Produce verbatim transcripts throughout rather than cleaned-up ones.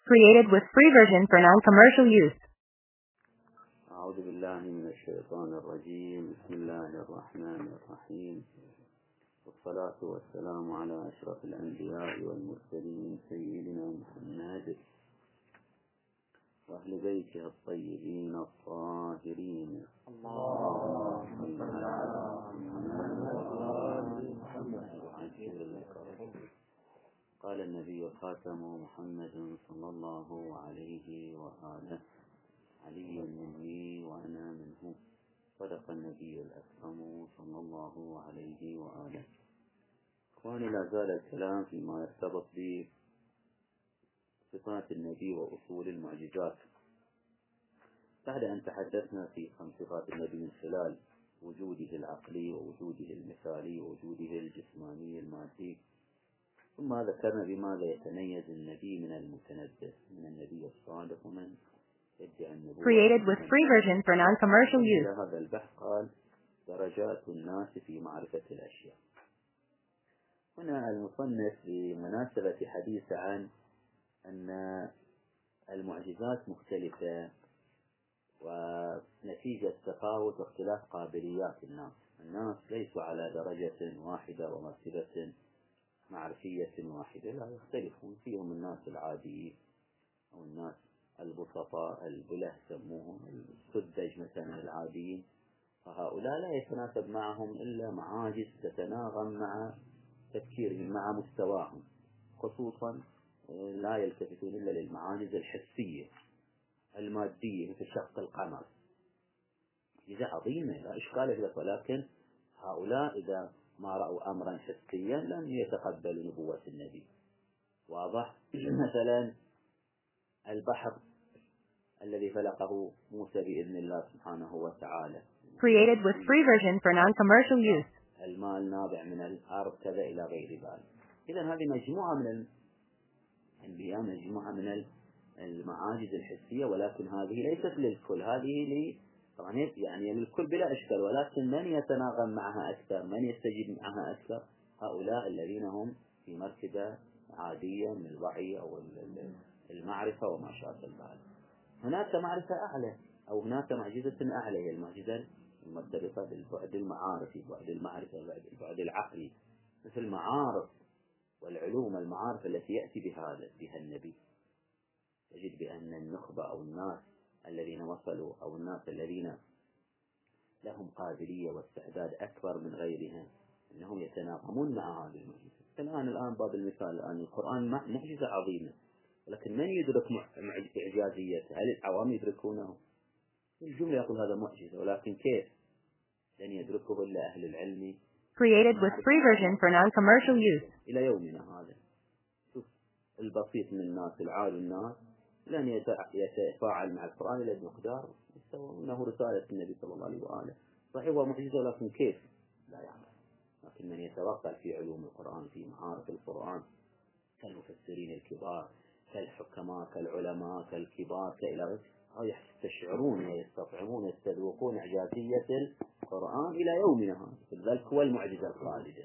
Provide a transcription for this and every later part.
Created with free version for non-commercial use. أعوذ بالله من الشيطان الرجيم. بسم الله الرحمن الرحيم، والصلاة والسلام على أشرف الأنبياء والمرسلين سيدنا محمد وأهل بيته الطيبين الطاهرين. اللهم صل على محمد. قال النبي الخاتم محمد صلى الله عليه وآله: علي مني وأنا منه. صدق النبي الأكرم صلى الله عليه وآله. إخواني، لا زال الكلام فيما يرتبط بصفات النبي وأصول المعجزات، بعد أن تحدثنا في عن صفات النبي من خلال وجوده العقلي ووجوده المثالي ووجوده الجسماني المادي، ثم ذكرنا بماذا يتميز النبي من المتنبئ، من النبي الصادق ومن يدعي النبوة. Created with free version for non-commercial use. هذا البحث قال: درجات الناس في معرفة الأشياء. هنا المصنف بمناسبة حديث عن أن المعجزات مختلفة ونتيجة تفاوت واختلاف قابليات الناس. الناس ليسوا على درجة واحدة ومرتبة معرفية واحدة، لا، يختلفون. فيهم الناس العاديين أو الناس البسطاء البله سموهم السذج مثلا العاديين، فهؤلاء لا يتناسب معهم إلا معاجز تتناغم مع تفكيرهم مع مستواهم، خصوصا لا يلتفتون إلا للمعاجز الحسية المادية مثل شق القمر. إذا عظيمة لا إشكال فيها، ولكن هؤلاء إذا ما رأوا أمرا حسيا لم يتقبلوا نبوة النبي. واضح؟ مثلا البحر الذي فلقه موسى بإذن الله سبحانه وتعالى. Created with free version for non-commercial use. الماء النابع من الأرض كذا إلى غير ذلك. إذن هذه مجموعة من الأنبياء، مجموعة من المعاجز الحسية، ولكن هذه ليست للكل، هذه لي يعني للكل بلا إشكال، ولكن من يتناغم معها أكثر، من يستجيب معها أكثر، هؤلاء الذين هم في مرتبة عادية من الوعي أو المعرفة وما شابه ذلك. هناك معرفة أعلى أو هناك معجزة أعلى، هي المعجزة المرتبطة بالبعد المعارفي، بعد المعرفة، البعد العقلي، مثل المعارف والعلوم. المعارف التي يأتي بها بها النبي، تجد بأن النخبة أو الناس الذين وصلوا أو الناس الذين لهم قابلية واستعداد أكبر من غيرهم أنهم يتناغمون مع هذه المعجزة. الآن الآن باب المثال، الآن القرآن معجزة عظيمة، ولكن من يدرك إعجازيته؟ هل العوام يدركونه؟ الجملة يقول هذا معجزة، ولكن كيف؟ لن يدركه إلا أهل العلم. Created with free version for non-commercial use. إلى يومنا هذا شوف البسيط من الناس، العادي الناس لن يتفاعل مع القرآن إلى مقدار إنه رسالة النبي صلى الله عليه وآله. صحيح هو معجزة، ولكن كيف؟ لا يعرف. لكن من يتوقع في علوم القرآن، في معارف القرآن، كالمفسرين الكبار، كالحكماء، كالعلماء، كالكبار، كإلى يستشعرون ويستطعمون يستذوقون إعجازية القرآن إلى يومنا هذا. ذلك هو المعجزة الخالدة.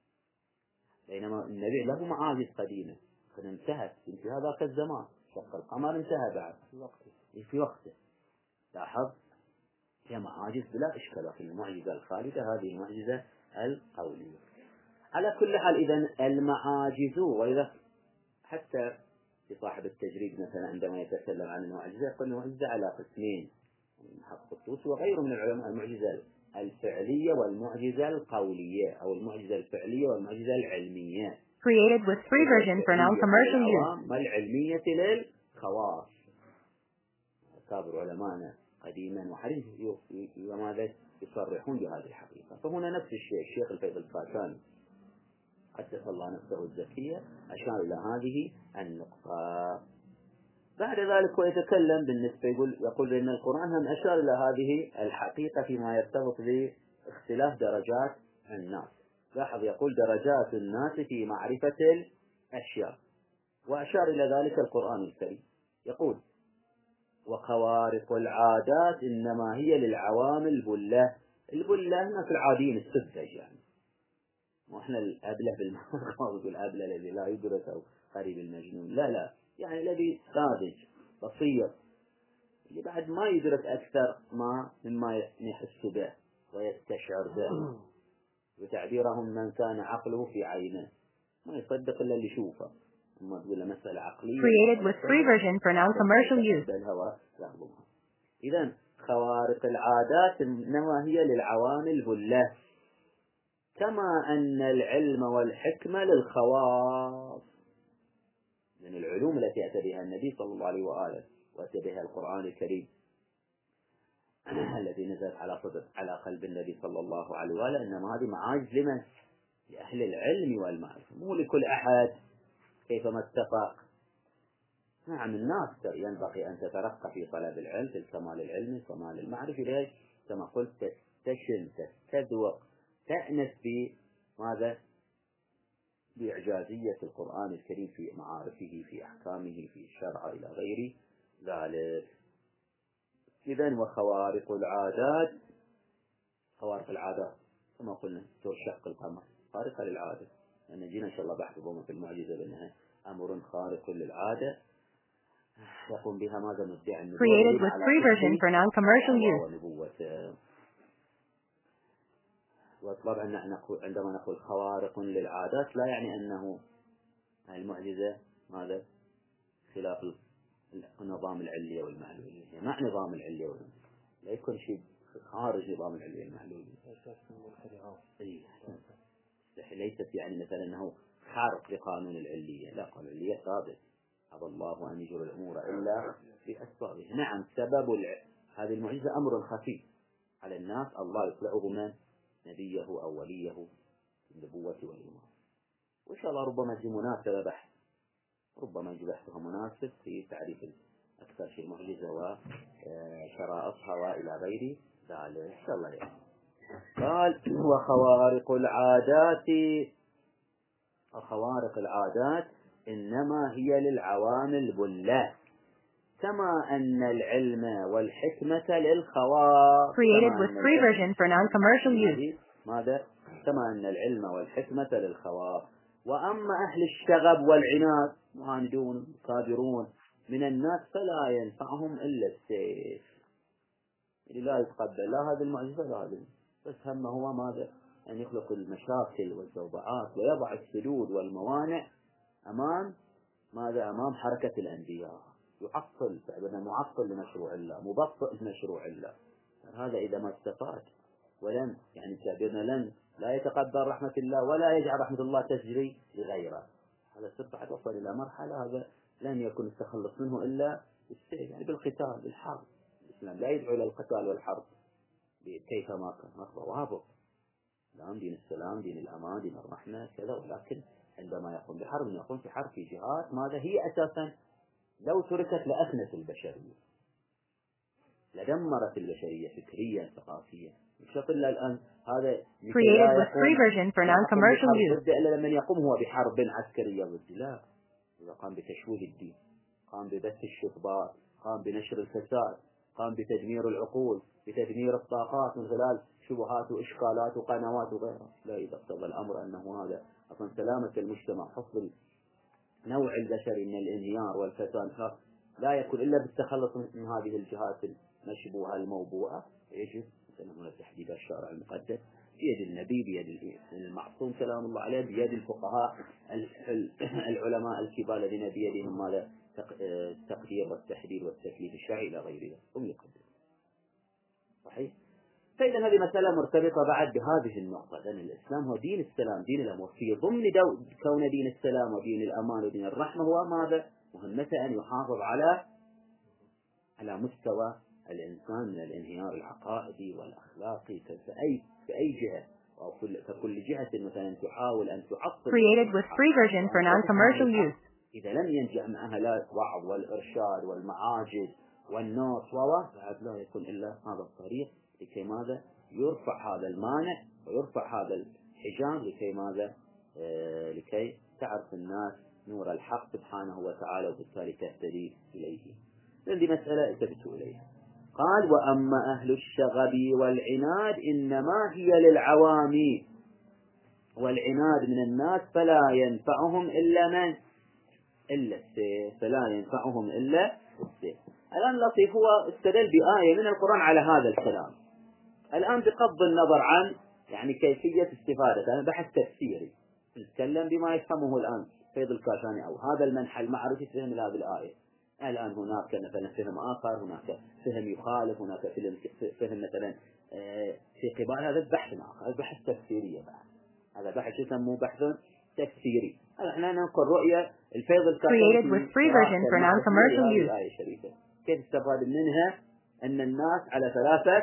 بينما النبي له معاجز قديمة قد انتهت في هذاك الزمان، شق القمر انتهى بعد في وقته. لاحظ هي معاجز بلا إشكال، لكن المعجزة الخالدة هذه المعجزة القولية. على كل حال، إذن المعاجز، وإذا حتى في صاحب التجريد مثلا عندما يتكلم عن المعجزة يقول المعجزة على قسمين، حق الطوسي وغيره من العلماء: المعجزة الفعلية والمعجزة القولية، أو المعجزة الفعلية والمعجزة العلمية. Created with free version for non-commercial use. والعلمية للخواص. أكابر علماءنا قديما وحديثا وماذا يصرحون بهذه الحقيقة. فهنا نفس الشيء، الشيخ الفيض الكاشاني قدس الله نفسه الزكية أشار إلى هذه النقطة. بعد ذلك ويتكلم بالنسبة يقول يقول بأن القرآن هم أشار إلى هذه الحقيقة فيما يرتبط باختلاف درجات الناس. لاحظ يقول درجات الناس في معرفة الأشياء، وأشار إلى ذلك القرآن الكريم. يقول: وخوارق العادات إنما هي للعوام البلة. البلة الناس العاديين السذج، يعني وإحنا الأبله بالمخاض، الأبله الذي لا يدرك أو قريب المجنون، لا لا يعني الذي ساذج بسيط اللي بعد ما يدرك أكثر ما مما يحس به ويستشعر به، وتعبيرهم من كان عقله في عينه، ما يصدق إلا اللي يشوفه. أما تقول له مسألة عقلية Created with free version for non-commercial use. بالهوى يهضمها. إذن خوارق العادات إنما هي للعوام البلة، كما أن العلم والحكمة للخواص. من العلوم التي أتى بها النبي صلى الله عليه وآله وأتى بها القرآن الكريم الذي نزل على صدر على قلب النبي صلى الله عليه وآله، إنما هذه معاجز لمن؟ لأهل العلم والمعرفة، مو لكل أحد كيفما اتفق. نعم الناس ينبغي أن تترقى في طلب العلم، في الكمال العلمي كمال المعرفي، ليش؟ كما قلت تستشن تستذوق تأنس بماذا؟ بإعجازية القرآن الكريم في معارفه في أحكامه في الشرع إلى غير ذلك. إذن وخوارق العادات، خوارق العادات كما قلنا ترشق القمر خارقة للعادة، لأن يعني جينا إن شاء الله بحث بهم في المعجزة بأنها أمر خارق للعادة يقوم بها ماذا؟ مدعي النبوة. Created with free version for non-commercial use. ونبوة. وطبعا نقول عندما نقول خوارق للعادات لا يعني أنه المعجزة ماذا؟ خلاف النظام العلية والمعلولية، هي مع نظام العلية والمعلولية، لا يكون شيء خارج نظام العلية والمعلولية. ليست يعني مثلا أنه خارق لقانون العلية، لا، قانون العلية ثابت، أبى الله أن يجري الأمور إلا بأسبابه. نعم سبب الع... هذه المعجزة أمر خفي على الناس، الله يطلعه من نبيه أو وليه النبوة والإيمان. وإن شاء الله ربما تجي مناسبة بحث، ربما يجي بحثها مناسب في تعريف أكثر شيء معجزة وشرائطها وإلى غير ذلك إن شاء الله يعني. قال وخوارق العادات، خوارق العادات إنما هي للعوام البلة، كما أن العلم والحكمة للخواص. Created with free version for non-commercial use. ماذا؟ كما أن العلم والحكمة للخواص. وأما أهل الشغب والعناد معاندون كابرون من الناس فلا ينفعهم إلا السيف، اللي لا يتقبل لا هذه المعجزة لا هذه، بس هم هو ماذا؟ أن يخلق المشاكل والزوبعات ويضع السدود والموانع أمام ماذا؟ أمام حركة الأنبياء، يعطل فعلا، معطل لمشروع الله، مبطئ لمشروع الله. هذا إذا ما استفاد ولن يعني تعبيرنا لن لا يتقبل رحمة الله ولا يجعل رحمة الله تجري لغيره، هذا سر بعد وصل إلى مرحلة هذا لن يكون التخلص منه إلا بالسيف، يعني بالقتال بالحرب. الإسلام لا يدعو إلى القتال والحرب كيف ما كان، مرة وابط الإسلام دين السلام دين الأمان دين الرحمة كذا، ولكن عندما يقوم بحرب يقوم في حرب في جهات ماذا هي أساسا لو تركت لأفنت البشرية، لدمرت البشرية فكريا ثقافيا. مش إلا الآن هذا Created with free version for non-commercial use. إلا لمن يقوم هو بحرب عسكرية ضد، لا، إذا قام بتشويه الدين، قام ببث الشبهات، قام بنشر الفساد، قام بتدمير العقول، بتدمير الطاقات من خلال شبهات وإشكالات وقنوات وغيرها، لا، إذا اقتضى الأمر أنه هذا أصلا سلامة المجتمع، حفظ نوع البشري من الانهيار والفساد لا يكون إلا بالتخلص من هذه الجهات المشبوهة الموبوءة، يجب أن هنا تحديد الشرع المقدس بيد النبي بيد المعصوم سلام الله عليه بيد الفقهاء العلماء الكبار الذين بيدهم ماذا التقدير والتحديد والتكليف الشرعي إلى غير ذلك هم يقدرون. صحيح. فإذا هذه مسألة مرتبطة بعد بهذه النقطة، لأن الإسلام هو دين السلام دين الأمان، في ضمن كون دين السلام ودين الأمان ودين الرحمة هو ماذا؟ مهمته أن يحافظ على على مستوى الإنسان من الانهيار العقائدي والأخلاقي في أي في أي جهة أو كل جهة مثلا تحاول أن تعطل. Created with free version for non-commercial use. إذا لم ينجح معها لا الوعظ والإرشاد والمعاجز والنص وواحد لا يكون إلا هذا الطريق لكي ماذا يرفع هذا المانع ويرفع هذا الحجاب لكي ماذا آه لكي تعرف الناس نور الحق سبحانه وتعالى وبالتالي تهتدي إليه. هذه مسألة التفت إليها. قال وأما أهل الشغب والعناد إنما هي للعوام والعناد من الناس فلا ينفعهم إلا من إلا السيف، فلا ينفعهم إلا السيف. الآن لطيف هو استدل بآية من القرآن على هذا الكلام. الآن بغض النظر عن يعني كيفية استفادة، أنا بحث تفسيري نتكلم بما يفهمه الآن فيض الكاشاني أو هذا المنحى المعرفي فهم لهذه الآية. الآن هناك مثلا فهم آخر، هناك فهم يخالف، هناك فهم مثلا في قبال، هذا بحث آخر، هذا بحث تفسيري بعد، هذا بحث يسموه بحث تفسيري. احنا ننقل رؤية الفيض الكاشاني في الآية الشريفة، كيف استفاد منها أن الناس على ثلاثة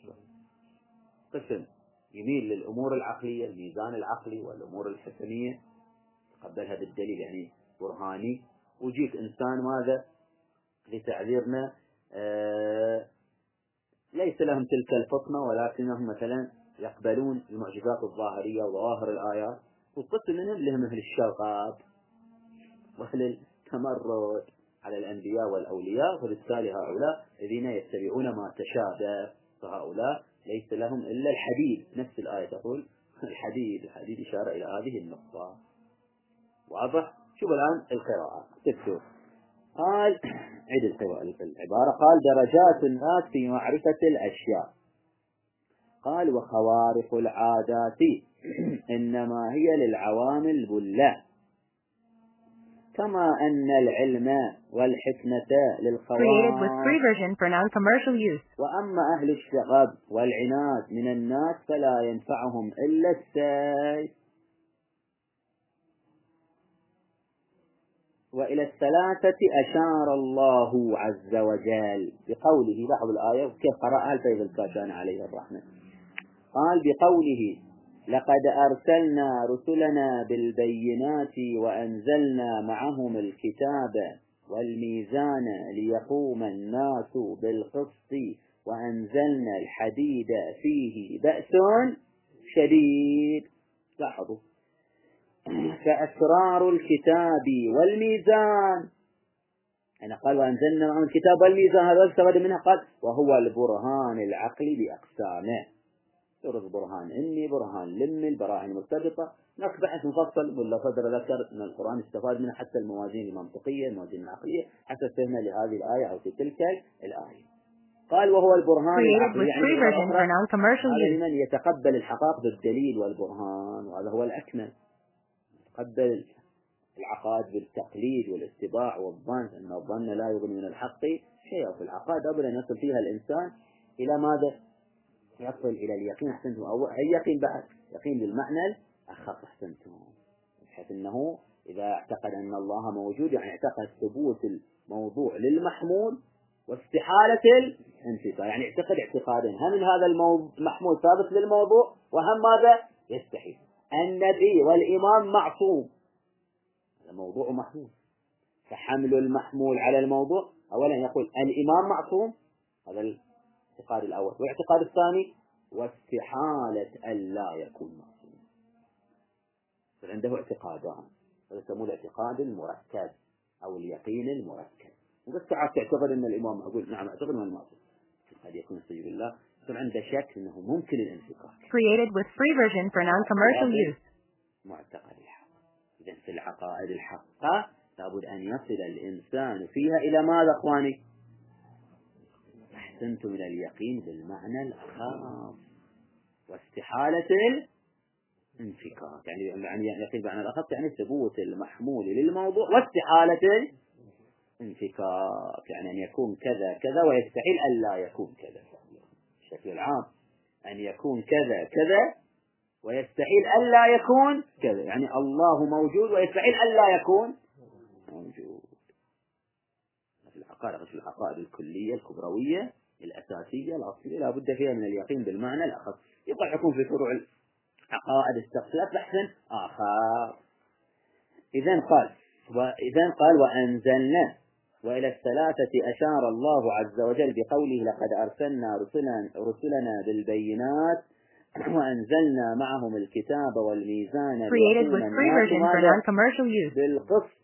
قسم: يميل للأمور العقلية، الميزان العقلي، والأمور الحسنية تقبلها بالدليل يعني برهاني، وجيك إنسان ماذا لتعذيرنا آه ليس لهم تلك الفطنة، ولكنهم مثلا يقبلون المعجزات الظاهرية وظواهر الآيات، وقسم منهم لهم أهل الشغب وأهل التمرد على الأنبياء والأولياء، وبالتالي هؤلاء الذين يتبعون ما تشابه، فهؤلاء ليس لهم إلا الحديد. نفس الآية تقول الحديد، الحديد إشارة إلى هذه النقطة. واضح؟ شوف الآن القراءة تكتب. قال عيد القراءة العبارة، قال درجات الناس في معرفة الأشياء. قال وخوارق العادات إنما هي للعوام البلة، كما أن العلم والحكمة للخواص، وأما أهل الشغب والعناد من الناس فلا ينفعهم إلا السيف. وإلى الثلاثة أشار الله عز وجل بقوله، لاحظ الآية وكيف قرأها الفيض الكاشاني عليه الرحمة. قال بقوله لقد أرسلنا رسلنا بالبينات وأنزلنا معهم الكتاب والميزان ليقوم الناس بالقسط وأنزلنا الحديد فيه بأس شديد. لاحظوا فأسرار الكتاب والميزان، أنا قال وأنزلنا معهم الكتاب والميزان، هذا استفاد منها. قال وهو البرهان العقلي بأقسامه، يرد برهان إني، برهان لمي، البراهين مرتبطة. هناك بحث مفصل ولا صدر ذكر أن القرآن استفاد منه حتى الموازين المنطقية، الموازين العقلية، حتى فهمنا لهذه الآية أو في تلك الآية. قال وهو البرهان العقلي، يعني لمن يتقبل الحقائق بالدليل والبرهان، وهذا هو الأكمل. يتقبل العقائد بالتقليد والاتباع والظن، أن الظن لا يغني من الحق شيئا. في العقائد أبدا يصل فيها الإنسان إلى ماذا؟ يصل إلى اليقين. أحسنتم، أو اليقين بعد يقين بالمعنى الأخص. أحسنتم، بحيث أنه إذا اعتقد أن الله موجود يعني اعتقد ثبوت الموضوع للمحمول واستحالة الانفصال، يعني اعتقد اعتقادين: هم من هذا المحمول ثابت للموضوع، وهم ماذا يستحيل. النبي والإمام معصوم، الموضوع محمول، فحمل المحمول على الموضوع أولا يقول الإمام معصوم، هذا الاعتقاد الأول. والاعتقاد الثاني واستحالة ألا يكون معصوم. فعنده اعتقادان، هذا يسموه الاعتقاد المركب أو اليقين المركب. وبس ساعات تعتقد أن الإمام، أقول نعم أعتقد أنه معصوم، قد يكون استجيب الله يكون عنده شك أنه ممكن الانفكاك. Created with free version for non-commercial use. معتقد الحق. إذن في العقائد الحقة لابد أن يصل الإنسان فيها إلى ماذا أخواني؟ أحسنتم، إلى اليقين بالمعنى الأخص واستحالة الانفكاك. يعني يعني يقين بالمعنى الأخص يعني ثبوت المحمول للموضوع واستحالة الانفكاك، يعني أن يكون كذا كذا ويستحيل أن لا يكون كذا. بشكل العام أن يكون كذا كذا ويستحيل أن لا يكون كذا، يعني الله موجود ويستحيل أن لا يكون موجود. في العقائد في العقائد الكلية الكبروية الأساسية الأصلية لا بد فيها من اليقين بالمعنى الأخص. يبقى يكون في فروع العقائد استخلاف بحث آخر. إذن قال وإذن قال وأنزلنا. وإلى الثلاثة أشار الله عز وجل بقوله لقد أرسلنا رسلنا, رسلنا بالبينات وأنزلنا معهم الكتاب والميزان ليقوم الناس بالقسط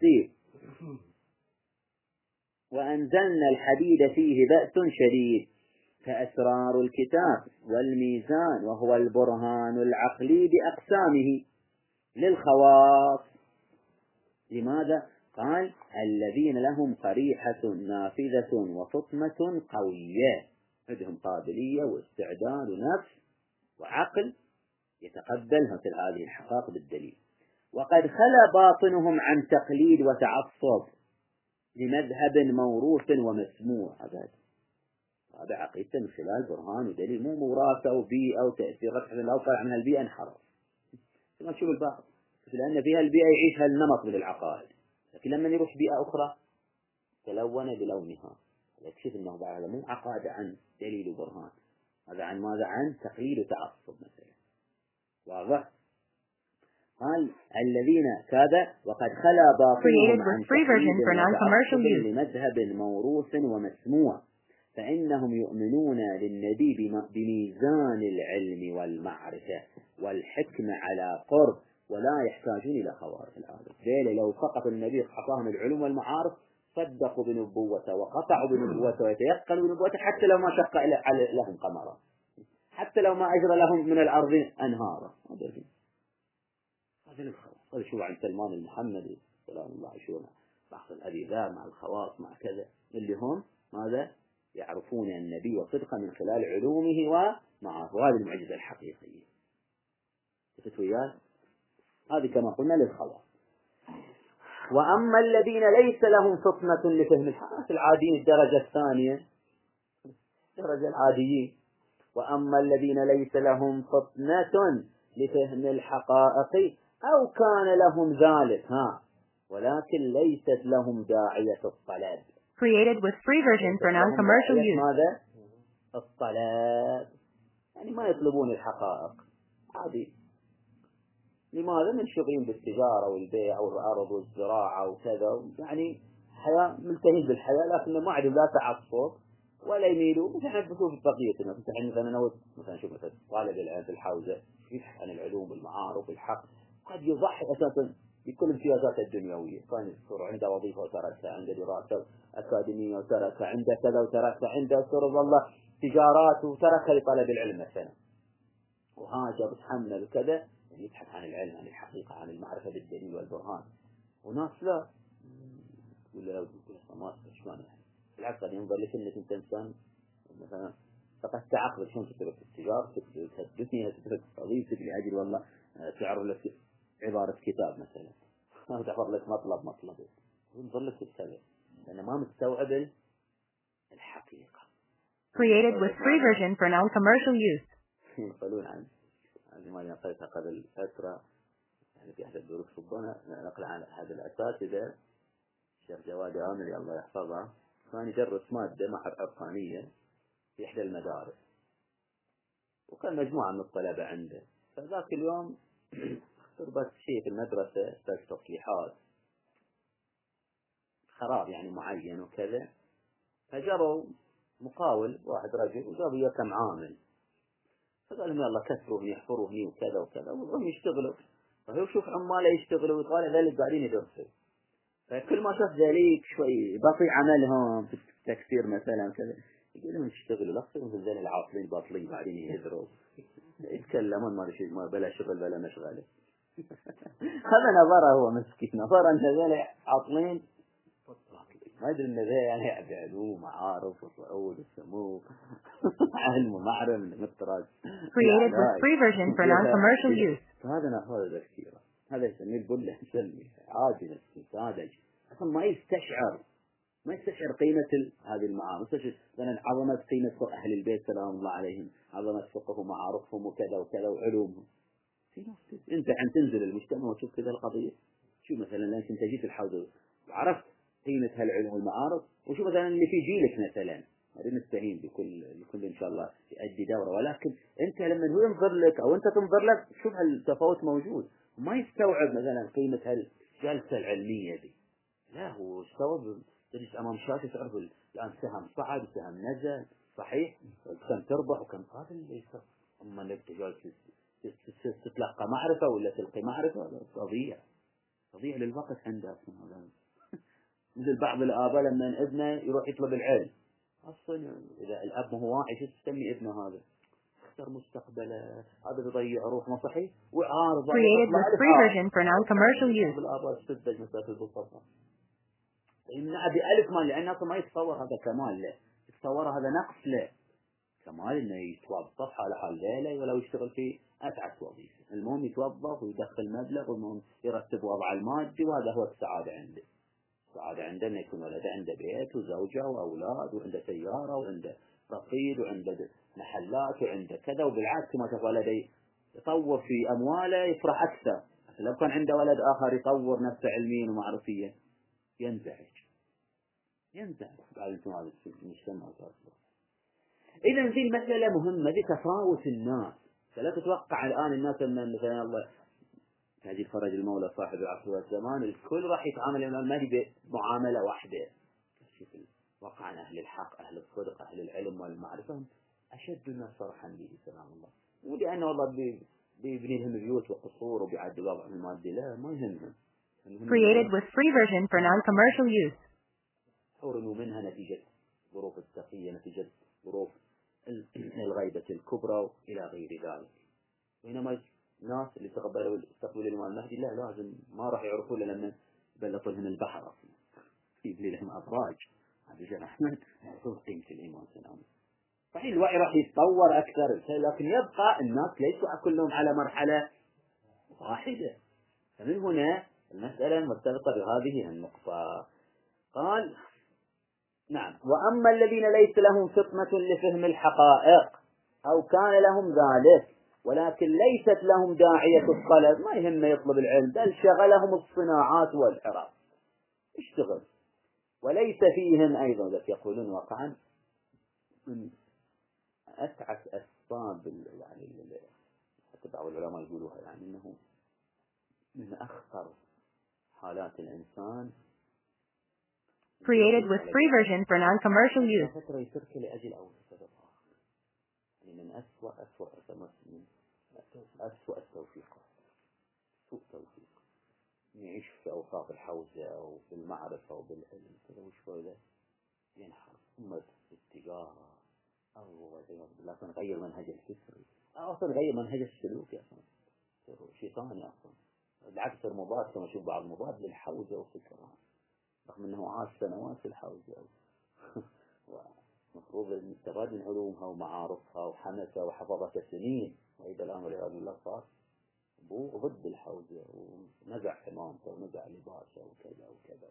وأنزلنا الحديد فيه بأس شديد. فأسرار الكتاب والميزان وهو البرهان العقلي بأقسامه للخواص. لماذا؟ قال الذين لهم قريحة نافذة وفطنة قوية، عندهم قابلية واستعداد ونفس وعقل يتقبل مثل هذه الحقائق بالدليل. وقد خلا باطنهم عن تقليد وتعصب لمذهب موروث ومسموع. هذا هذا عقيدة من خلال برهان ودليل، مو موراثة وبيئة وتأثير رفع لو طلع من هالبيئة انحرف. ما تشوف البعض لأن فيها البيئة يعيش هالنمط من العقائد، لكن لما يروح بيئة أخرى تلون بلونها يكشف أنه بعد مو عقائد عن دليل وبرهان، هذا عن ماذا؟ عن تقليد وتعصب مثلا. واضح؟ قال الذين كذا وقد خلا باطنهم عن تقليد لمذهب موروث ومسموع، فإنهم يؤمنون للنبي بميزان العلم والمعرفة والحكمة على قرب، ولا يحتاجون إلى خوارق العادة. ليه؟ لو فقط النبي أعطاهم العلوم والمعارف صدقوا بنبوته وقطعوا بنبوته ويتيقنوا بنبوته، حتى لو ما شق لهم قمرا، حتى لو ما أجرى لهم من الأرض أنهارا. هذا الخواص. هذا شو عن سلمان المحمدي سلام الله عليه، بعض الأذيذاء مع الخواص مع كذا اللي هم ماذا؟ يعرفون النبي وصدقا من خلال علومه ومعارفه. هذه المعجزة الحقيقية. شفت وياه؟ هذه كما قلنا للخواص. وأما الذين ليس لهم فطنة لفهم الحقائق العاديين، الدرجة الثانية، الدرجة العاديين. وأما الذين ليس لهم فطنة لفهم الحقائق أو كان لهم ذلك ها ولكن ليست لهم داعية الطلب. Created with free version for non-commercial use. ماذا؟ الطلب يعني ما يطلبون الحقائق عادي. لماذا؟ من شغلين بالتجارة والبيع والأرض والزراعة وكذا، يعني حياة ملتهين بالحياة، لكن ما عندهم لا تعصب ولا يميلوا. مثلا بشوف بقية مثلا مثلا أنا مثلا شوف مثلا طالب العلم في الحوزة يبحث عن العلوم والمعارف والحق، قد يضحي أساسا بكل السياسات الدنيوية. كان يذكر عنده وظيفة وتركها، عنده دراسة أكاديمية وتركها، عنده كذا وتركها، عنده سر والله تجارات وتركها لطلب العلم مثلا، وهاجر وتحمل وكذا، يعني يبحث عن العلم عن الحقيقة عن المعرفة بالدليل والبرهان. وناس لا ولا لو تقول ما شلون يعني بالعكس ينظر لك انك انت انسان مثلا فقط تعقل شلون تترك التجارة تترك الدنيا تترك وظيفتك لأجل والله تعرف لك عبارة كتاب مثلا ما تعرف لك مطلب مطلب ينظر لك السبب لأنه ما مستوعب الحقيقة. Created with free version for non-commercial use. يقولون عن هذه ما نقلتها قبل فترة يعني في أحد الدروس ربنا نقل عن هذا الأساتذة الشيخ جواد عامري الله يحفظه، كان يدرس مادة محر أرقانية في إحدى المدارس، وكان مجموعة من الطلبة عنده. فذاك اليوم صربت شيء في المدرسة بس تصليحات خراب يعني معين وكذا، فجروا مقاول واحد رجل وجابوا إياه كم عامل، فقال لهم يلا كسروا هني يحفروا هني وكذا وكذا وهم يشتغلوا. فهو يشوف عماله يشتغلوا ويطالع ذلك قاعدين يدرسوا، فكل ما شاف ذلك شوي بطيء عملهم في التكسير مثلا كذا يقول لهم يشتغلوا لا تصيروا في ذلك العاطلين باطلين قاعدين يهدروا يتكلمون ما شيء ما بلا شغل بلا مشغله. هذا نظره هو مسكين، نظر أن ذلك عاطلين ما يدري ان ذا يعني علوم معارف وصعود والسمو علم ومعرفة من مطرد. Created with free version for non-commercial use. فهذا نأخذ كثيرا، هذا يسميه البله يسميه عاجز ساذج، أصلا ما يستشعر ما يستشعر قيمة هذه المعارف، يستشعر مثلا عظمة قيمة أهل البيت سلام الله عليهم، عظمة فقههم ومعارفهم وكذا وكذا وعلومهم. في ناس أنت عن تنزل المجتمع وتشوف كذا القضية، شو مثلا أنت جيت الحوزة وعرفت قيمة هالعلم والمعارف، وشو مثلا اللي في جيلك مثلا هذه نستهين بكل بكل إن شاء الله يؤدي دورة، ولكن أنت لما هو ينظر لك أو أنت تنظر لك شوف هالتفاوت موجود، ما يستوعب مثلا قيمة هالجلسة العلمية دي. لا هو استوعب تجلس أمام شاشة تعرف الآن سهم صعد وسهم نزل صحيح كم تربح وكم هذا اللي يصير. أما لك تجالس تتلقى معرفة ولا تلقي معرفة تضيع تضيع للوقت عندها. مثل بعض الآباء لما ابنه يروح يطلب العلم أصلا إذا الأب ما هو واعي شو تسمي ابنه هذا اختار مستقبله هذا بيضيع روح ما صحيح وعارض. Created with free version for non-commercial use. الآباء تسدج مسافة البسطة يمنع بألف مال، لأن الناس ما يتصور هذا كمال له، يتصور هذا نقص له. كمال إنه يتوظف حال حال ليلة ولو يشتغل في أتعس وظيفة، المهم يتوظف ويدخل مبلغ والمهم يرتب وضع المادي، وهذا هو السعادة عنده. السعادة عنده إنه يكون ولده عنده بيت وزوجة وأولاد وعنده سيارة وعنده رصيد وعنده محلات وعنده كذا، وبالعكس ما شاف ولده يطور في أمواله يفرح أكثر. لو كان عنده ولد آخر يطور نفسه علميا ومعرفيا ينزعج ينزعج بعد انتم هذا المجتمع. إذا في المسألة مهمة، دي تفاوت الناس. فلا تتوقع الآن الناس أن مثلا الله هذه فرج المولى صاحب العصر والزمان الكل راح يتعامل ما هي بمعاملة واحدة. شوف واقع عن أهل الحق أهل الصدق أهل العلم والمعرفة أشد الناس فرحا به سلام الله، ولأن والله بيبني لهم بيوت وقصور وبيعدل وضعهم المادي لا ما يهمهم. Created with free version for non-commercial use. حرموا منها نتيجة ظروف التقية، نتيجة ظروف الغيبة الكبرى إلى غير ذلك. بينما الناس اللي تقبلوا استقبلوا الإمام المهدي لا لازم ما راح يعرفوا إلا لما بلطوا لهم البحر أصلا يبني لهم أبراج. هذا جل أحمد يعرفون قيمة الإمام سلام. صحيح الوعي راح يتطور أكثر، لكن يبقى الناس ليسوا كلهم على مرحلة واحدة. فمن هنا المسألة مرتبطة بهذه النقطة. قال نعم وأما الذين ليس لهم فطنة لفهم الحقائق أو كان لهم ذلك ولكن ليست لهم داعية الطلب، ما يهم يطلب العلم بل شغلهم الصناعات والحرف اشتغل، وليس فيهم أيضا ذلك يقولون واقعا من أسعف أسباب يعني حتى بعض العلماء يقولوها يعني أنه من أخطر حالات الإنسان. Created with free version for non-commercial use. فترة يترك لأجل أو سبب آخر، يعني من أسوأ أسوأ من أسوأ التوفيقات سوء توفيق، يعيش في أوصاف الحوزة أو في المعرفة أو بالعلم كذا وشوية ينحر ثم التجارة أو لكن غير منهج الفكري أو أصلا غير منهج السلوك أصلا شيطاني أصلا، بالعكس المضاد كما نشوف بعض المضاد للحوزة والفكرة رغم أنه عاش سنوات في الحوزة ومفروض أن يستفاد من علومها ومعارفها وحمسها وحفظها سنين، وإذا الآن والعياذ بالله صار ضد الحوزة ونزع حمامته ونزع لباسه وكذا وكذا.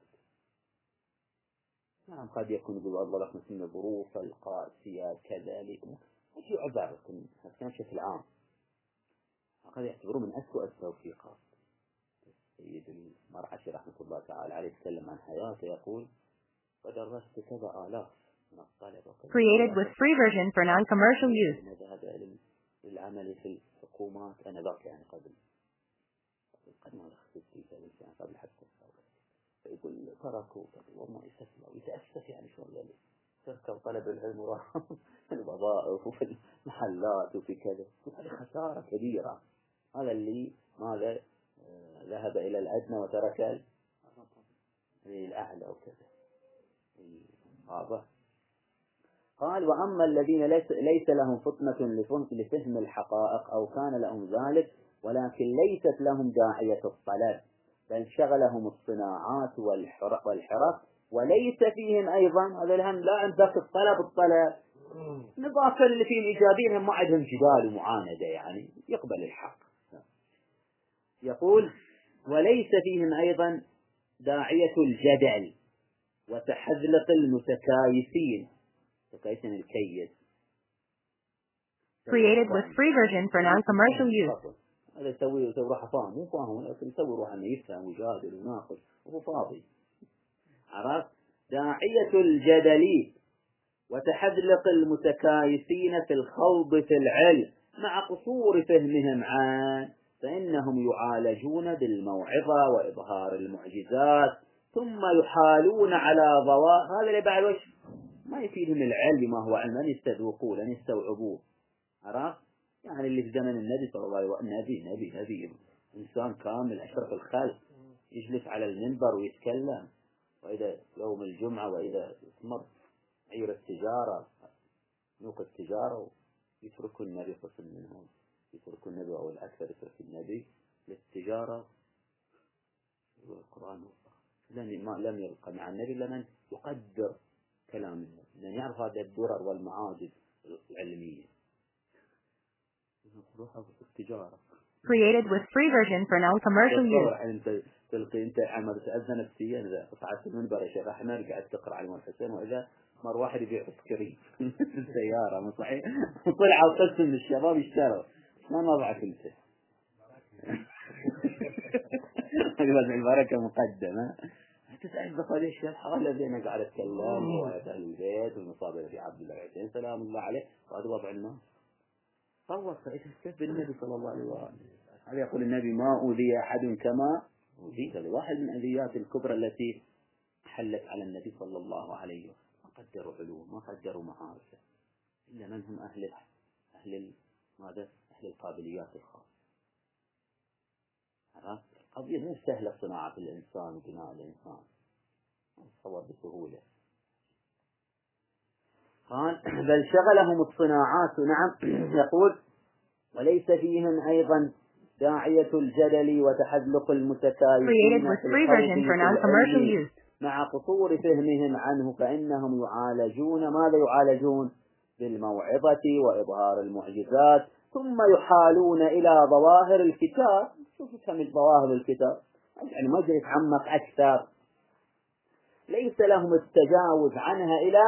نعم قد يكون يقول الله لكم من الظروف القاسية كذلك أشياء عبارة لكن كان بشكل عام قد يعتبروا من أسوأ التوفيقات. سيد المرعشي رحمة الله تعالى عليه يتكلم عن حياته يقول ودرست كذا آلاف من الطلبة. Created with free version for non-commercial use. هذا للعمل في الحكومات أنا ذاك يعني قبل قد ما دخلت في ذلك قبل حتى الثورة، فيقول تركوا وما يستسلموا ويتأسف يعني شو ذلك تركوا طلب العلم وراء الوظائف وفي المحلات وفي كذا، هذه خسارة كبيرة. هذا اللي ماذا ذهب إلى الأدنى وترك الأعلى وكذا. هذا قال وأما الذين ليس, ليس لهم فطنة لفهم الحقائق أو كان لهم ذلك ولكن ليست لهم داعية الطلب بل شغلهم الصناعات والحرف وليس فيهم أيضا هذا الهم لا عندك الطلب الطلب نظافة اللي فيه الإيجابين هم ما عندهم جدال ومعاندة يعني يقبل الحق. يقول وليس فيهم أيضا داعية الجدل وتحذلق المتكايسين تكايسين الكيس. Created with free version for non-commercial use. هذا يسوي يسوي روحه فاهم مو فاهم لكن يسوي روحه انه يفهم ويجادل ويناقش وهو فاضي. عرفت داعية الجدل وتحذلق المتكايسين في الخوض في العلم مع قصور فهمهم عن فإنهم يعالجون بالموعظة وإظهار المعجزات ثم يحالون على ضوء هذا اللي بعد وش ما يفيدهم العلم ما هو علم لن يستذوقوه لن يستوعبوه. عرفت يعني اللي في زمن النبي صلى الله عليه وسلم نبي نبي نبي إنسان كامل أشرف الخلق يجلس على المنبر ويتكلم، وإذا يوم الجمعة وإذا تمر عير التجارة نوق التجارة يتركوا النبي قسم منهم يتركوا النبي أو الأكثر يترك النبي للتجارة. القرآن لن ما لم يبقى مع النبي إلا من يقدر كلام النبي، لأن يعرف هذه الدرر والمعاجز العلمية. روح التجارة. Created with free version for non-commercial use. أنت تلقي أنت عمل تأذن نفسيا إذا صعدت المنبر يا شيخ أحمد قاعد تقرأ على الحسين، وإذا مر واحد يبيع سكري في السيارة مو صحيح، طلعوا قسم من الشباب يشتروا ما نضعك أنت. هذه البركة مقدمة. تسأل بقى الشيخ حال الذين قاعد أتكلم وأهل البيت والمصابر في عبد الله العسين سلام الله عليه، وهذا وضع الناس. فهو استفد بالنبي صلى الله عليه وسلم. هذا يقول النبي ما أوذي أحد كما أوذيت. واحد من الأذيات الكبرى التي حلت على النبي صلى الله عليه وسلم، ما قدروا علوم، ما قدروا معارفه، إلا من هم أهل أهل ماذا أهل القابليات الخاصة. هذا قضية مو سهلة صناعة الإنسان وبناء الإنسان، تصور بسهولة. قال بل شغلهم الصناعات. نعم. يقول وليس فيهم أيضا داعية الجدل وتحذلق المتكايفين مع قصور فهمهم عنه، فإنهم يعالجون ماذا يعالجون بالموعظة وإظهار المعجزات، ثم يحالون إلى ظواهر الكتاب. شوف كم ظواهر الكتاب، يعني ما جريت عمق أكثر، ليس لهم التجاوز عنها إلى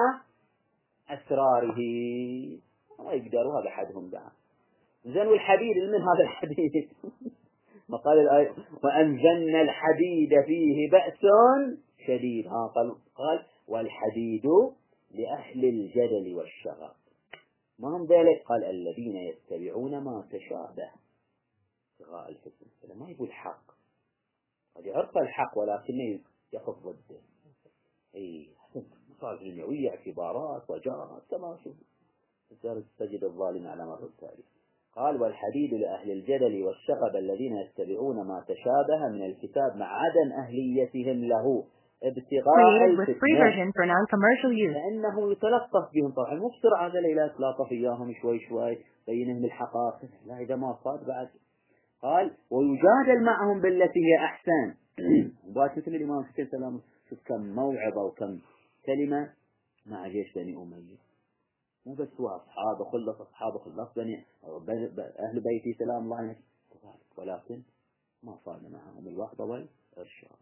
أسراره، ما يقدروا. هذا حدهم بعد. زين والحديد من هذا الحديد ما قال الآية وأنزلنا الحديد فيه بأس شديد. ها قال قال والحديد لأهل الجدل والشغب. ما هم ذلك؟ قال الذين يتبعون ما تشابه ابتغاء الفتنة. ما يقول حق، قد يعرف الحق ولكنه يقف ضده. اي مصالح دنيوية، اعتبارات وجارات، كما شوف تجد الظالم على مر التاريخ. قال والحديد لأهل الجدل والشغب الذين يتبعون ما تشابه من الكتاب مع عدم أهليتهم له ابتغاء الفتنة، فإنه يتلطف بهم. طبعا مو بسرعة هذا لا يتلاطف إياهم شوي شوي بينهم الحقائق، لا إذا ما صاد بعد. قال ويجادل معهم بالتي هي أحسن. وبعد مثل الإمام حسين سلام شوف كم موعظة وكم كلمة مع جيش بني أمية، مو بس هو أصحابه خلص أصحابه خلص بني أهل بيتي سلام الله عليه، ولكن ما صار معهم الوحدة والإرشاد.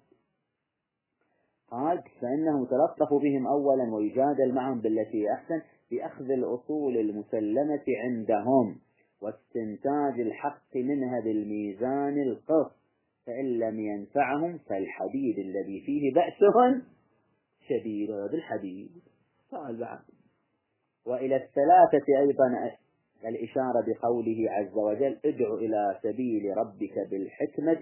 قال فإنه تلطف بهم أولا ويجادل معهم بالتي أحسن بأخذ الأصول المسلمة عندهم واستنتاج الحق منها بالميزان القص، فإن لم ينفعهم فالحديد الذي فيه بأسهم شديد. بالحديد قال بعد. وإلى الثلاثة أيضا الإشارة بقوله عز وجل ادع إلى سبيل ربك بالحكمة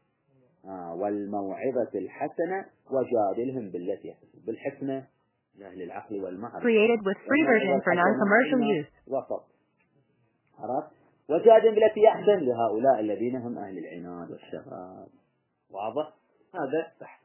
والموعظة الحسنة وجادلهم بالتي أحسن. بالحكمة لأهل العقل والمعرفة. Created with free version for non-commercial use. وسط. عرفت؟ وجادلهم بالتي أحسن لهؤلاء الذين هم أهل العناد والشغاب. واضح؟ هذا بحث.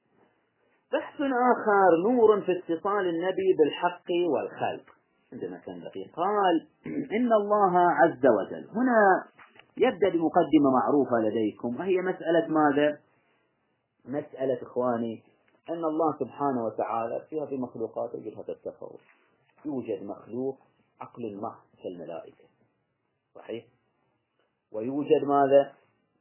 بحث آخر نور في اتصال النبي بالحق والخلق. عندنا كان دقيق. قال إن الله عز وجل. هنا يبدأ بمقدمة معروفة لديكم، وهي مسألة ماذا؟ مسألة إخواني أن الله سبحانه وتعالى فيها في مخلوقات يوجد هذا التفاوت. يوجد مخلوق عقل محض كالملائكة، صحيح؟ ويوجد ماذا؟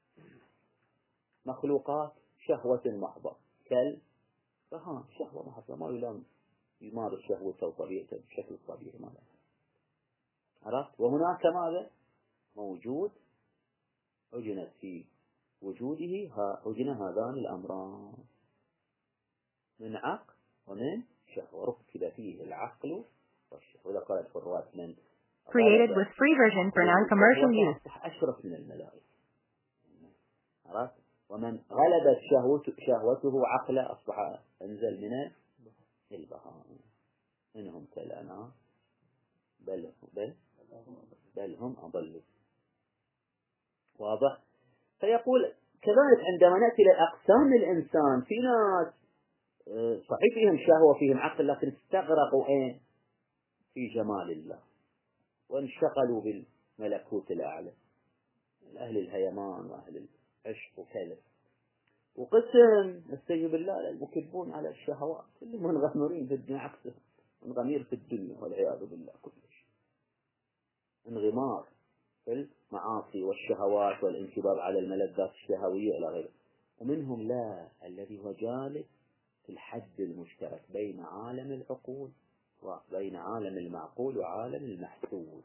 مخلوقات شهوة محضة كال فها شهوة محضة ما يلام يمارس شهوته وطبيعته بشكل طبيعي ماذا؟ عرفت؟ وهناك ماذا؟ موجود عجنت في وجوده عجن هذان الأمران من عقل ومن شهوة، ركب فيه العقل والشهوة. وإذا قالت في الرواية من Created with free version for non-commercial use. أصبح أشرف من الملائكة. عرفت؟ ومن غلبت شهوته, شهوته عقله أصبح أنزل من البهائم. إنهم كالأنعام بل بل بل هم أضل. واضح؟ فيقول كذلك عندما نأتي لأقسام الإنسان، في ناس صحيح فيهم شهوة فيهم عقل لكن استغرقوا إيه في جمال الله وانشغلوا بالملكوت الأعلى، أهل الهيمان وأهل العشق وكذا. وقسم استجب الله للمكبون على الشهوات اللي منغمرين في الدنيا عكسه، منغمير في الدنيا والعياذ بالله كل شيء، انغمار في المعاصي والشهوات والانكباب على الملذات الشهوية إلى غيره. ومنهم لا الذي هو جالس في الحد المشترك بين عالم العقول وبين عالم المعقول وعالم المحسوس.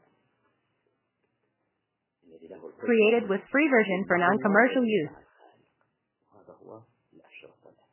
Created with free version for non-commercial use. هذا هو الأشرف الأكمل.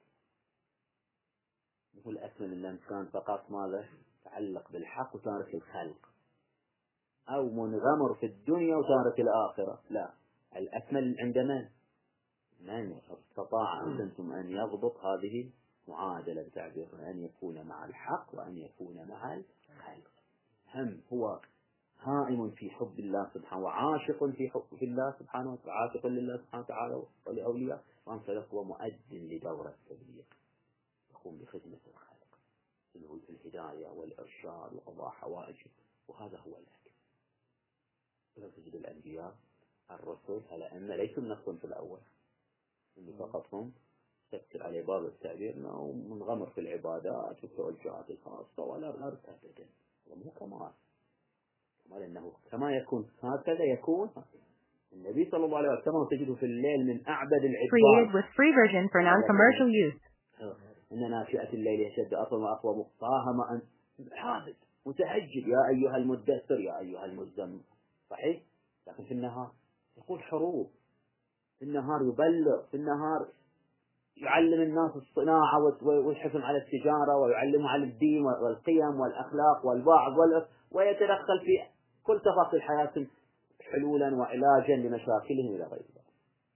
هو الأكمل الإنسان فقط ماذا؟ تعلق بالحق وتارك الخلق، أو منغمر في الدنيا وتارك الآخرة. لا، الأكمل عند من؟ من استطاع أنتم أن يضبط هذه معادلة بتعبير أن يكون مع الحق وأن يكون مع الخلق. هم هو هائم في حب الله سبحانه وعاشق في حب في الله سبحانه وتعالى، عاشق لله سبحانه وتعالى ولأولياء، وأنفذ هو مؤد لدورة التبليغ، يقوم بخدمة الخلق في الهداية والإرشاد وقضاء حوائجه. وهذا هو الأكل. ولو تجد الأنبياء الرسل الأئمة ليسوا نفسا في الأول، اللي فقط هم تكتر على باب التعبير ومنغمر في العبادات والتوجهات الخاصة ولا الأرض أبدا. ومو كمال كمال أنه كما يكون هكذا يكون النبي صلى الله عليه وسلم تجده في الليل من أعبد العباد. Created with free version for non-commercial use. إن ناشئة الليل يشد أطول وأقوى مقطاها ما أنت عابد متهجد يا أيها المدثر يا أيها المزمل. صحيح؟ لكن في النهار يقول حروب، في النهار يبلغ، في النهار يعلم الناس الصناعة والحكم على التجارة، ويعلمهم على الدين والقيم والأخلاق والوعظ والأف، ويتدخل في كل تفاصيل حياتهم حلولا وعلاجا لمشاكلهم إلى غير ذلك.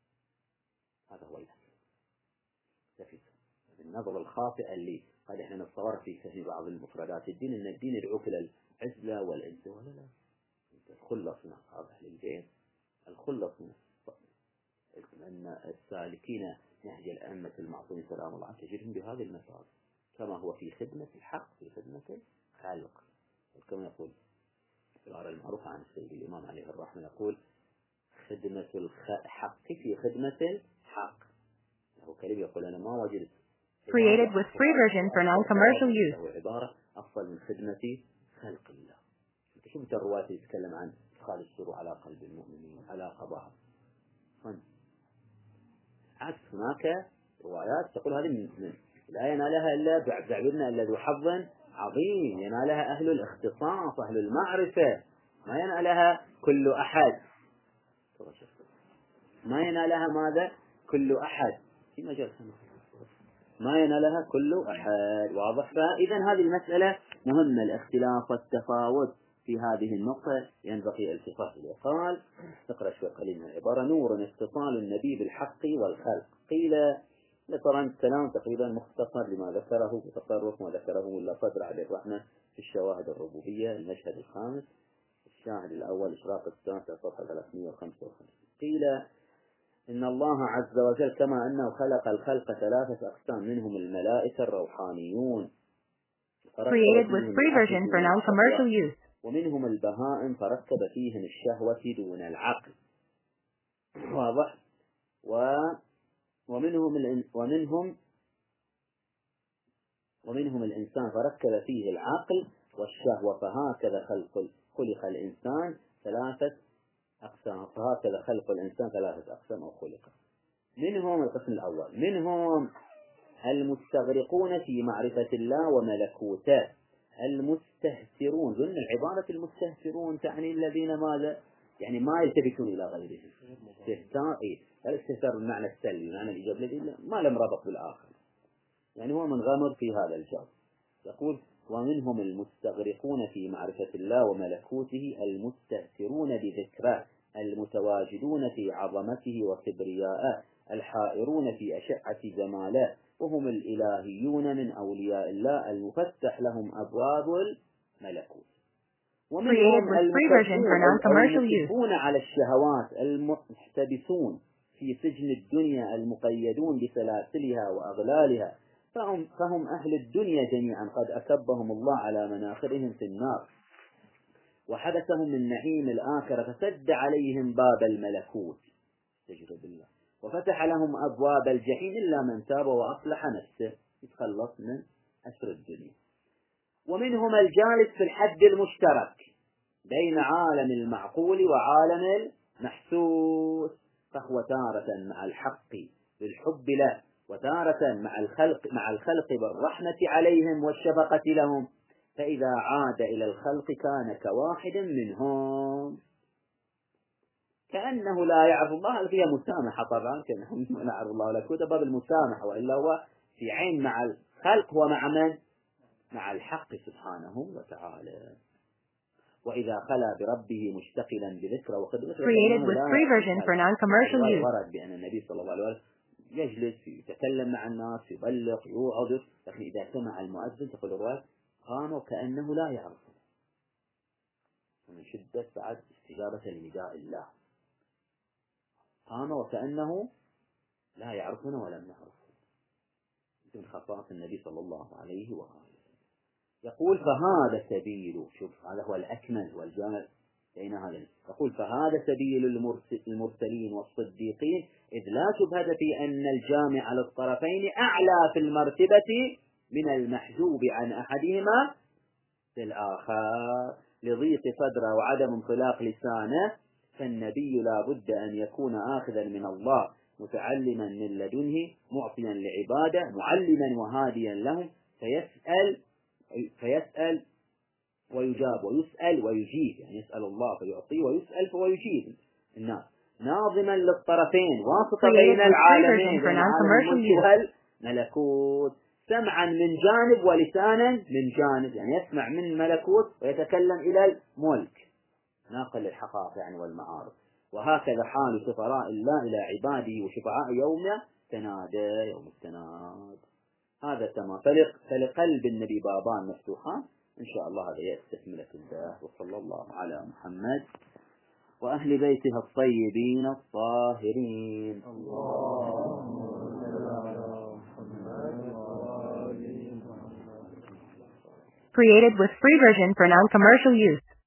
هذا هو الأكل. النظر الخاطئة اللي قد احنا نتصور في بعض المفردات الدين ان الدين يدعوك الى العزلة والانزة، ولا لا، الخلص من أصحاب أهل البيت، الخلص من أن السالكين نهج الأئمة المعصومين سلام الله تجدهم بهذه المسار، كما هو في خدمة الحق في خدمة الخلق. كما يقول العبارة المعروفة عن السيد الإمام عليه الرحمة، يقول خدمة الحق في خدمة الحق. له كلمة يقول أنا ما وجدت Created with free version for non-commercial use. هو عبارة أفضل من خدمة خلق الله. شفت الرواية يتكلم عن إدخال السرور على قلب المؤمنين على قضاء. عكس هناك روايات تقول هذه من لا ينالها إلا بعبدنا إلا ذو حظ عظيم، ينالها أهل الاختصاص أهل المعرفة، ما ينالها كل أحد، ما ينالها ماذا كل أحد في مجال ما ينالها كل أحد. واضح؟ فإذا هذه المسألة مهمة، الاختلاف والتفاوت في هذه النقطة ينبغي التفات إليه. قال نقرأ شوي قليل من العبارة: نور اتصال النبي بالحق والخلق. قيل طبعا الكلام تقريبا مختصر لما ذكره بتصرف ما ذكره ملا صدر عليه الرحمة في الشواهد الربوبية المشهد الخامس. الشاهد الأول إشراق الساعة صفحة ثلاثمئة وخمسة وخمسين. قيل إن الله عز وجل كما أنه خلق الخلق ثلاثة أقسام، منهم الملائكة الروحانيون Created with free version for non-commercial use. ومنهم البهائم فركب فيهم الشهوة دون العقل. واضح؟ و ومنهم الإن... ومنهم ومنهم الإنسان فركب فيه العقل والشهوة، فهكذا خلق خلق الإنسان ثلاثة أقسام، فهكذا خلق الإنسان ثلاثة أقسام أو خلق. منهم القسم الأول منهم المستغرقون في معرفة الله وملكوته، المستهترون. ضمن العبارة المستهترون تعني الذين ماذا يعني ما يلتفتون إلى غيرهم. استهتار إيه؟ الاستهتار بالمعنى السلبي، معنى الإيجاب الذي ما لم ربط بالآخر، يعني هو منغمر في هذا الجو. يقول ومنهم المستغرقون في معرفة الله وملكوته، المستهترون بذكره، المتواجدون في عظمته وكبريائه، الحائرون في أشعة جماله، وهم الإلهيون من أولياء الله المفتح لهم أبواب الملكوت. ومنهم المحبون على الشهوات، المحتبسون في سجن الدنيا، المقيدون بسلاسلها وأغلالها، فهم, فهم أهل الدنيا جميعا قد أكبهم الله على مناخرهم في النار وحبسهم من نعيم الآخرة، فسد عليهم باب الملكوت. تجرب الله وفتح لهم أبواب الجحيم إلا من تاب وأصلح نفسه يتخلص من أسر الدنيا. ومنهم الجالس في الحد المشترك بين عالم المعقول وعالم المحسوس، فهو تارة مع الحق بالحب له، وتارة مع الخلق مع الخلق بالرحمة عليهم والشفقة لهم، فإذا عاد إلى الخلق كان كواحد منهم، كأنه لا يعرف الله. فيها مسامحة طبعا، كأنه لا يعرف الله ولا كود باب المسامحة، وإلا هو في عين مع الخلق ومع من؟ مع الحق سبحانه وتعالى. وإذا خلا بربه مشتغلا بذكر وخدمة Created with free version for non-commercial use. ورد بأن النبي صلى الله عليه وسلم يجلس يتكلم مع الناس، يبلغ، يوعظ، لكن إذا سمع المؤذن تقول الرواية قام وكأنه لا يعرفه، من شدة بعد استجابة لنداء الله، قام وكأنه لا يعرفنا ولم نعرفه، من خصائص النبي صلى الله عليه وآله. يقول فهذا سبيل، شوف هذا هو الأكمل والجامع بين هذا. يقول فهذا سبيل المرسلين والصديقين، إذ لا شبهة في أن الجامع للطرفين أعلى في المرتبة من المحجوب عن أحدهما في الآخر، لضيق صدره وعدم انطلاق لسانه، فالنبي لا بد أن يكون آخذا من الله، متعلما من لدنه، معطيا لعباده، معلما وهاديا لهم، فيسأل فيسأل ويجاب، ويسأل ويجيب، يعني يسأل الله فيعطي، ويسأل فيجيب الناس، ناظما للطرفين، واسطة بين العالمين، بين عالم الملك والملكوت، سمعا من جانب ولسانا من جانب، يعني يسمع من ملكوت ويتكلم إلى الملك، ناقل للحقائق يعني والمعارف. وهكذا حال سفراء الله إلى عباده وشفعاء يوم تنادى، يوم التناد. هذا تمام. فلقلب النبي بابان مفتوحان إن شاء الله. هذا يستكمل الباب. وصلى الله على محمد وأهل بيته الطيبين الطاهرين. Created with free version for non-commercial use.